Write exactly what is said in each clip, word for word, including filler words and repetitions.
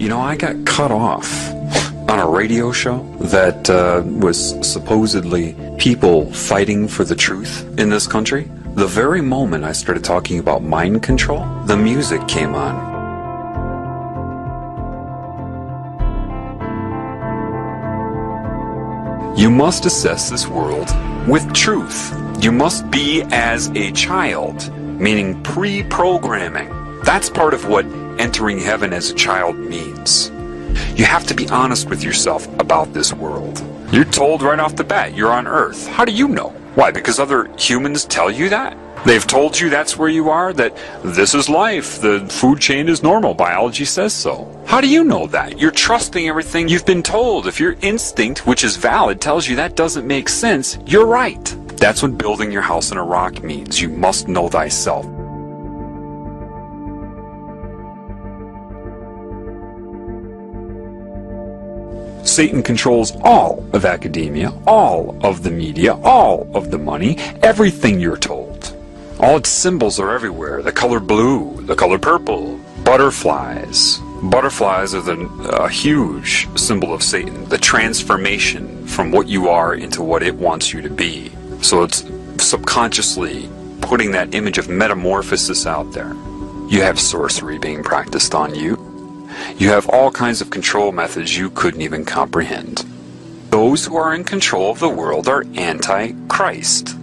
You know, I got cut off on a radio show that uh, was supposedly people fighting for the truth in this country. The very moment I started talking about mind control, the music came on. You must assess this world with truth. You must be as a child, meaning pre-programming. That's part of what entering heaven as a child means. You have to be honest with yourself about this world. You're told right off the bat you're on Earth. How do you know? Why? Because other humans tell you that? They've told you that's where you are, that this is life, the food chain is normal, biology says so. How do you know that? You're trusting everything you've been told. If your instinct, which is valid, tells you that doesn't make sense, you're right. That's what building your house in a rock means. You must know thyself. Satan controls all of academia, all of the media, all of the money, everything you're told. All its symbols are everywhere. The color blue, the color purple, butterflies. Butterflies are the, a huge symbol of Satan, the transformation from what you are into what it wants you to be. So it's subconsciously putting that image of metamorphosis out there. You have sorcery being practiced on you. You have all kinds of control methods you couldn't even comprehend. Those who are in control of the world are anti-Christ.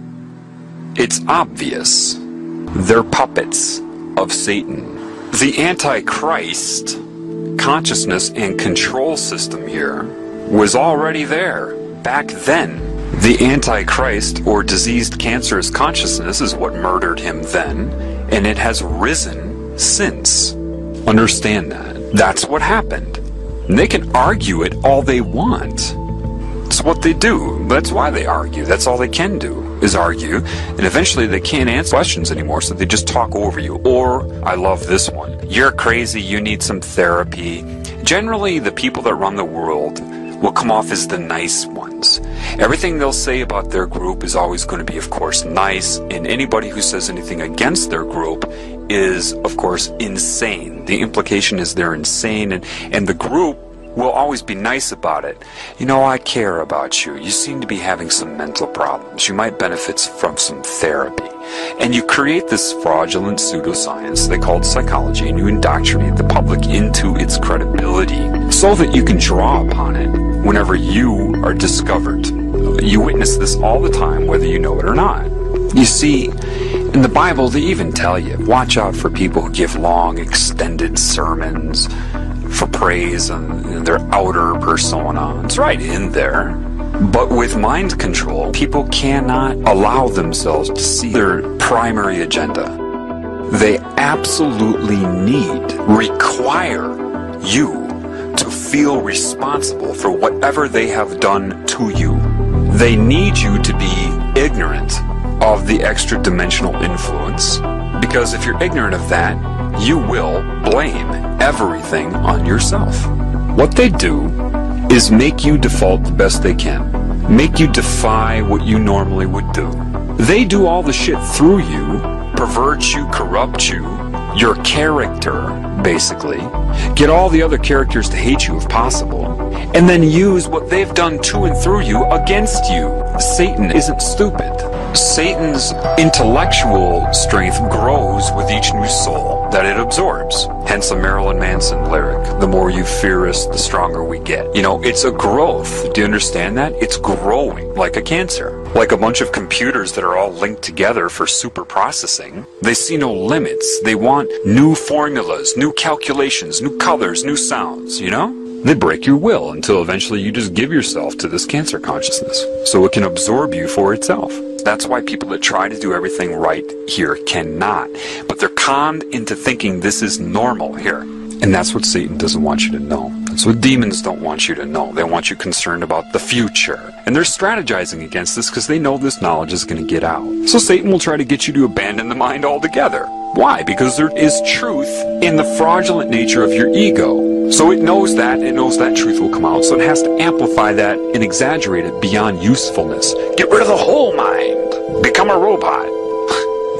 It's obvious. They're puppets of Satan. The anti-Christ consciousness and control system here was already there back then. The anti-Christ or diseased cancerous consciousness is what murdered him then, and it has risen since. Understand that. That's what happened. And they can argue it all they want. It's what they do. That's why they argue. That's all they can do, is argue. And eventually they can't answer questions anymore, so they just talk over you. Or, I love this one, you're crazy, you need some therapy. Generally, the people that run the world will come off as the nice ones. Everything they'll say about their group is always going to be, of course, nice, and anybody who says anything against their group is, of course, insane. The implication is they're insane, and, and the group will always be nice about it. You know, I care about you. You seem to be having some mental problems. You might benefit from some therapy. And you create this fraudulent pseudoscience they call psychology, and you indoctrinate the public into its credibility so that you can draw upon it whenever you are discovered. You witness this all the time, whether you know it or not. You see, in the Bible, they even tell you, watch out for people who give long, extended sermons for praise and their outer persona. It's right in there. But with mind control, people cannot allow themselves to see their primary agenda. They absolutely need, require you to feel responsible for whatever they have done to you. They need you to be ignorant of the extra-dimensional influence, because if you're ignorant of that, you will blame everything on yourself. What they do is make you default the best they can, make you defy what you normally would do. They do all the shit through you, pervert you, corrupt you, your character, basically, get all the other characters to hate you if possible, and then use what they've done to and through you against you. Satan isn't stupid. Satan's intellectual strength grows with each new soul that it absorbs. Hence the Marilyn Manson lyric, the more you fear us, the stronger we get. You know, it's a growth. Do you understand that? It's growing like a cancer. Like a bunch of computers that are all linked together for super processing. They see no limits. They want new formulas, new calculations, new colors, new sounds, you know? They break your will until eventually you just give yourself to this cancer consciousness so it can absorb you for itself. That's why people that try to do everything right here cannot. But they're conned into thinking this is normal here. And that's what Satan doesn't want you to know. That's what demons don't want you to know. They want you concerned about the future. And they're strategizing against this because they know this knowledge is going to get out. So Satan will try to get you to abandon the mind altogether. Why? Because there is truth in the fraudulent nature of your ego. So it knows that, it knows that truth will come out. So it has to amplify that and exaggerate it beyond usefulness. Get rid of the whole mind. Become a robot.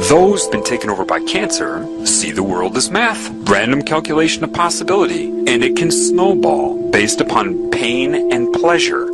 Those been taken over by Cancer see the world as math, random calculation of possibility, and it can snowball based upon pain and pleasure.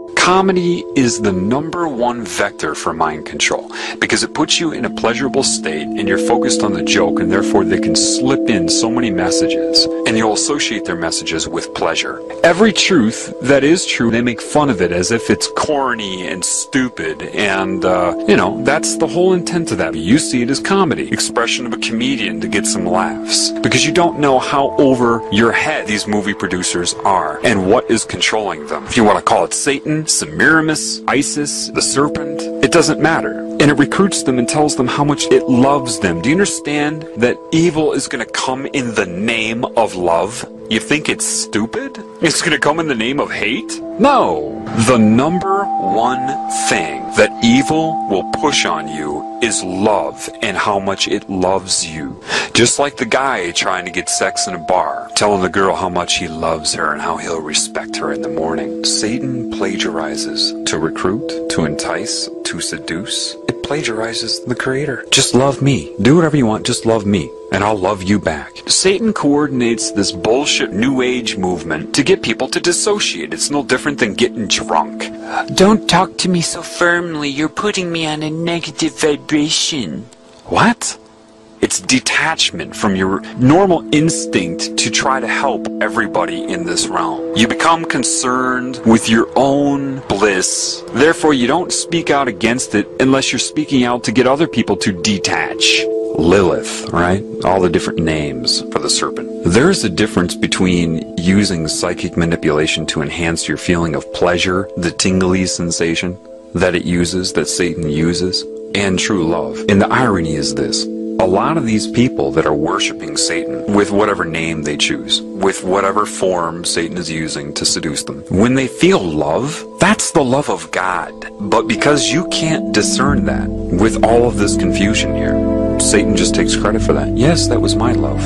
Comedy is the number one vector for mind control because it puts you in a pleasurable state and you're focused on the joke, and therefore they can slip in so many messages and you'll associate their messages with pleasure. Every truth that is true, they make fun of it as if it's corny and stupid, and uh, you know, that's the whole intent of that. You see it as comedy, expression of a comedian to get some laughs, because you don't know how over your head these movie producers are and what is controlling them. If you want to call it Satan, Semiramis, Isis, the serpent, it doesn't matter. And it recruits them and tells them how much it loves them. Do you understand that evil is going to come in the name of love? You think it's stupid? It's going to come in the name of hate? No. The number one thing that evil will push on you is love and how much it loves you. Just like the guy trying to get sex in a bar, telling the girl how much he loves her and how he'll respect her in the morning. Satan plagiarizes to recruit, to entice, to seduce. It plagiarizes the Creator. Just love me. Do whatever you want, just love me, and I'll love you back. Satan coordinates this bullshit New Age movement to get people to dissociate. It's no different than getting drunk. Don't talk to me so firmly. You're putting me on a negative vibration. What? It's detachment from your normal instinct to try to help everybody in this realm. You become concerned with your own bliss. Therefore, you don't speak out against it unless you're speaking out to get other people to detach. Lilith, right? All the different names for the serpent. There's a difference between using psychic manipulation to enhance your feeling of pleasure, the tingly sensation that it uses, that Satan uses, and true love. And the irony is this. A lot of these people that are worshiping Satan with whatever name they choose, with whatever form Satan is using to seduce them, when they feel love, that's the love of God. But because you can't discern that with all of this confusion here, Satan just takes credit for that. Yes, that was my love.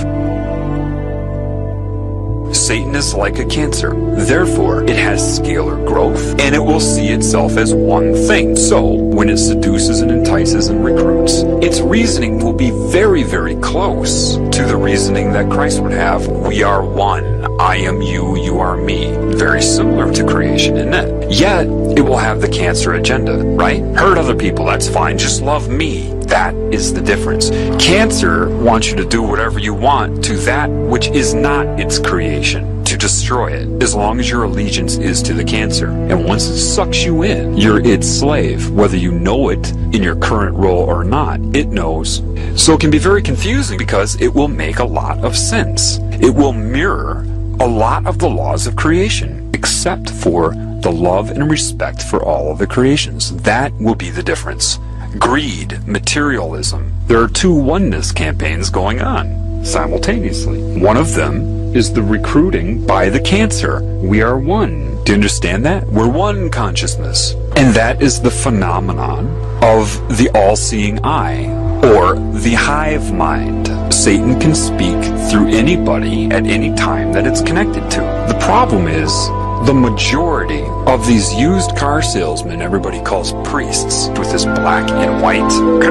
Satan is like a cancer. Therefore, it has scalar growth, and it will see itself as one thing. So, when it seduces and entices and recruits, its reasoning will be very, very close to the reasoning that Christ would have. We are one. I am you, you are me. Very similar to creation, isn't it? Yet, it will have the cancer agenda, right? Hurt other people, that's fine. Just love me. That is the difference. Cancer wants you to do whatever you want to that which is not its creation, to destroy it, as long as your allegiance is to the cancer. And once it sucks you in, you're its slave, whether you know it in your current role or not. It knows. So it can be very confusing because it will make a lot of sense. It will mirror a lot of the laws of creation, except for the love and respect for all of the creations. That will be the difference. Greed, materialism. There are two oneness campaigns going on simultaneously. One of them is the recruiting by the cancer. We are one. Do you understand that? We're one consciousness. And that is the phenomenon of the all-seeing eye, or the hive mind. Satan can speak through anybody at any time that it's connected to. The problem is, the majority of these used car salesmen everybody calls priests, with this black and white,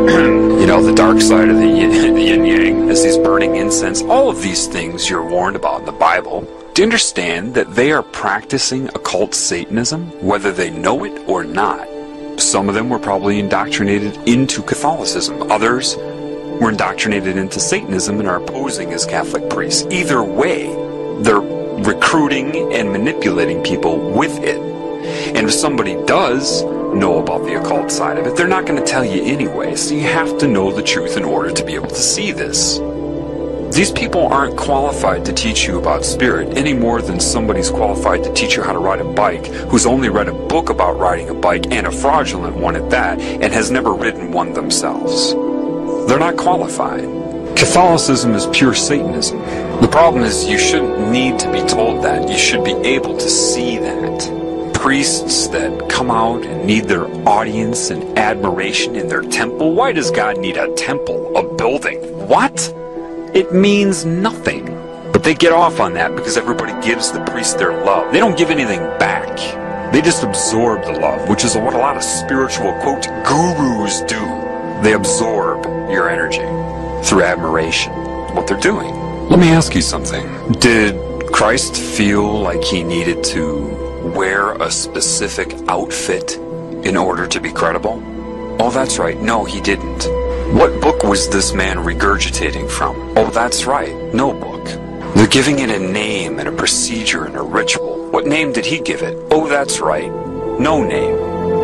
you know, the dark side of the yin, the yin yang, as these burning incense, all of these things you're warned about in the Bible. Do you understand that they are practicing occult Satanism, whether they know it or not? Some of them were probably indoctrinated into Catholicism. Others were indoctrinated into Satanism and are posing as Catholic priests. Either way, they're recruiting and manipulating people with it. And if somebody does know about the occult side of it, they're not going to tell you anyway. So you have to know the truth in order to be able to see this. These people aren't qualified to teach you about spirit any more than somebody's qualified to teach you how to ride a bike who's only read a book about riding a bike, and a fraudulent one at that, and has never ridden one themselves. They're not qualified. Catholicism is pure Satanism. The problem is you shouldn't need to be told that. You should be able to see that. Priests that come out and need their audience and admiration in their temple. Why does God need a temple, a building? What? It means nothing. But they get off on that because everybody gives the priest their love. They don't give anything back. They just absorb the love, which is what a lot of spiritual, quote, gurus do. They absorb your energy through admiration, what they're doing. Let me ask you something. Did Christ feel like he needed to wear a specific outfit in order to be credible? Oh, that's right. No, he didn't. What book was this man regurgitating from? Oh, that's right. No book. They're giving it a name and a procedure and a ritual. What name did he give it? Oh, that's right. No name.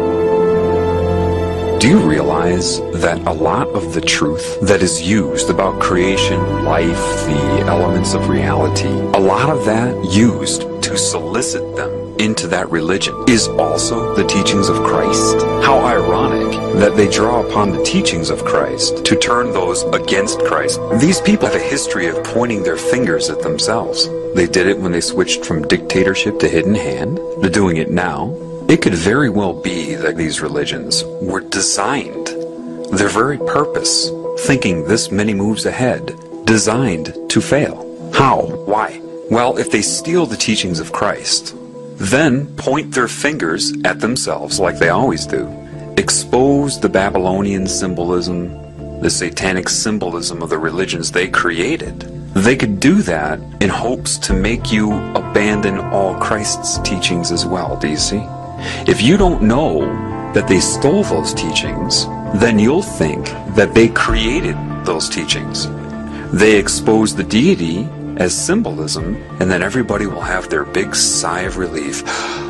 Do you realize that a lot of the truth that is used about creation, life, the elements of reality, a lot of that used to solicit them into that religion is also the teachings of Christ? How ironic that they draw upon the teachings of Christ to turn those against Christ. These people have a history of pointing their fingers at themselves. They did it when they switched from dictatorship to hidden hand. They're doing it now. It could very well be that these religions were designed, their very purpose, thinking this many moves ahead, designed to fail. How? Why? Well, if they steal the teachings of Christ, then point their fingers at themselves like they always do, expose the Babylonian symbolism, the satanic symbolism of the religions they created, they could do that in hopes to make you abandon all Christ's teachings as well, do you see? If you don't know that they stole those teachings, then you'll think that they created those teachings. They expose the deity as symbolism, and then everybody will have their big sigh of relief.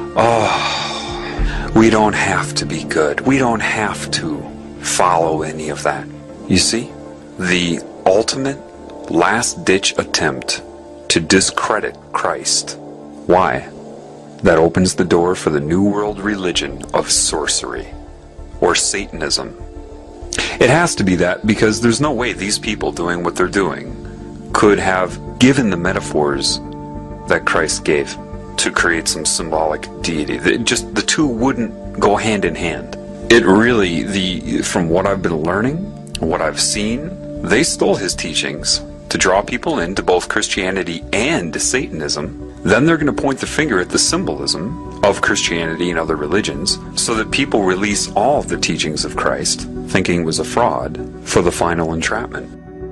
Oh, we don't have to be good. We don't have to follow any of that. You see, the ultimate last-ditch attempt to discredit Christ. Why? That opens the door for the New World religion of sorcery, or Satanism. It has to be that because there's no way these people doing what they're doing could have given the metaphors that Christ gave to create some symbolic deity. It just the two wouldn't go hand in hand. It really, the from what I've been learning, what I've seen, they stole his teachings to draw people into both Christianity and Satanism. Then they're going to point the finger at the symbolism of Christianity and other religions so that people release all of the teachings of Christ, thinking it was a fraud, for the final entrapment.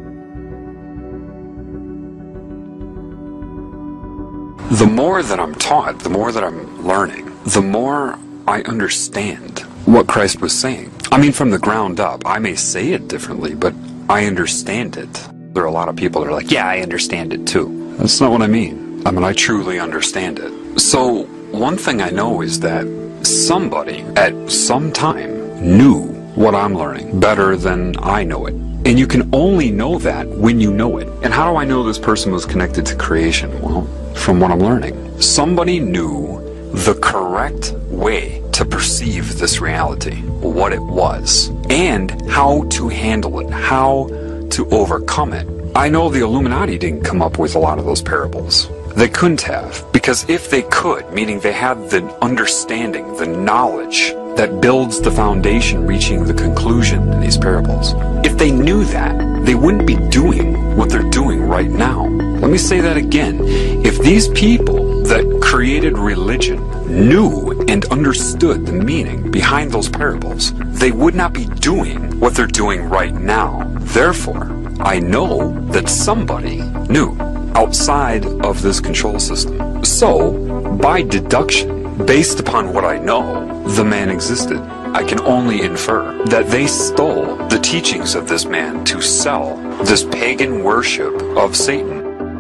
The more that I'm taught, the more that I'm learning, the more I understand what Christ was saying. I mean, from the ground up. I may say it differently, but I understand it. There are a lot of people that are like, yeah, I understand it too. That's not what I mean. I mean, I truly understand it. So, one thing I know is that somebody at some time knew what I'm learning better than I know it. And you can only know that when you know it. And how do I know this person was connected to creation? Well, from what I'm learning. Somebody knew the correct way to perceive this reality, what it was, and how to handle it, how to overcome it. I know the Illuminati didn't come up with a lot of those parables. They couldn't have, because if they could, meaning they had the understanding, the knowledge that builds the foundation reaching the conclusion in these parables, if they knew that, they wouldn't be doing what they're doing right now. Let me say that again. If these people that created religion knew and understood the meaning behind those parables, they would not be doing what they're doing right now. Therefore, I know that somebody knew outside of this control system. So, by deduction, based upon what I know, the man existed. I can only infer that they stole the teachings of this man to sell this pagan worship of Satan.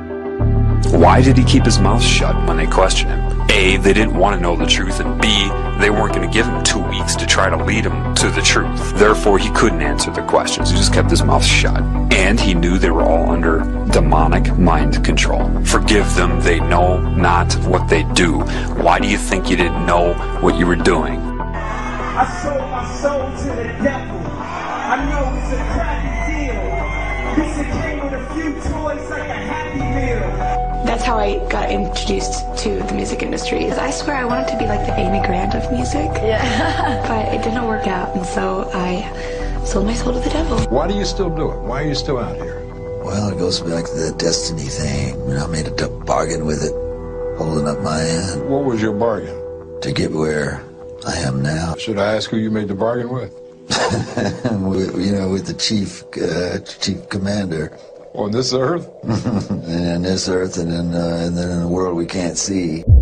Why did he keep his mouth shut when they questioned him? A, they didn't want to know the truth, and B, they weren't going to give him two weeks to try to lead him to the truth. Therefore, he couldn't answer the questions. He just kept his mouth shut. And he knew they were all under demonic mind control. Forgive them, they know not what they do. Why do you think you didn't know what you were doing? I sold my soul to the devil. I know it's a crappy deal. This it came with a few toys like a Happy Meal. That's how I got introduced to the music industry. I swear I wanted to be like the Amy Grant of music. Yeah. But it didn't work out, and so I sold my soul to the devil. Why do you still do it? Why are you still out here? Well, it goes back to the destiny thing. You know, I made a bargain with it, holding up my end. What was your bargain? To get where I am now. Should I ask who you made the bargain with? with, you know, with the chief, uh, chief commander. On this earth? And in this earth, and in, uh, and then in the world we can't see.